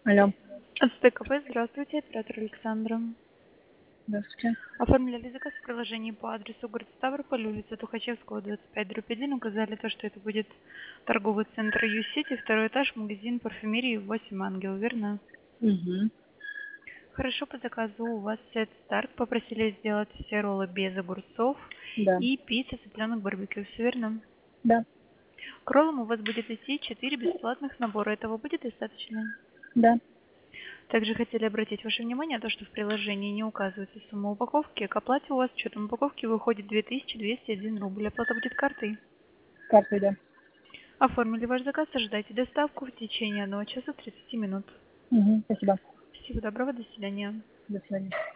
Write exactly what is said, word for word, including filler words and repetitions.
Алло. От СТКП, здравствуйте, оператор Александра. Здравствуйте. Оформляли заказ в приложении по адресу город Ставрополь, улица Тухачевского, двадцать пять, дробь один. Указали то, что это будет торговый центр Ю-Сити, второй этаж, магазин парфюмерии восемь Ангел, верно? Угу. Хорошо, по заказу у вас сет старт. Попросили сделать все роллы без огурцов Да. и пицца цыпленок барбекю, все верно? Да. К роллам у вас будет идти четыре бесплатных набора. Этого будет достаточно? Да. Также хотели обратить ваше внимание на то, что в приложении не указывается сумма упаковки. К оплате у вас с учетом упаковки выходит две тысячи двести один рубль. Оплата будет картой. Картой, да. Оформили ваш заказ, ожидайте доставку в течение одного часа тридцати минут. Угу. Спасибо. Всего доброго, до свидания. До свидания.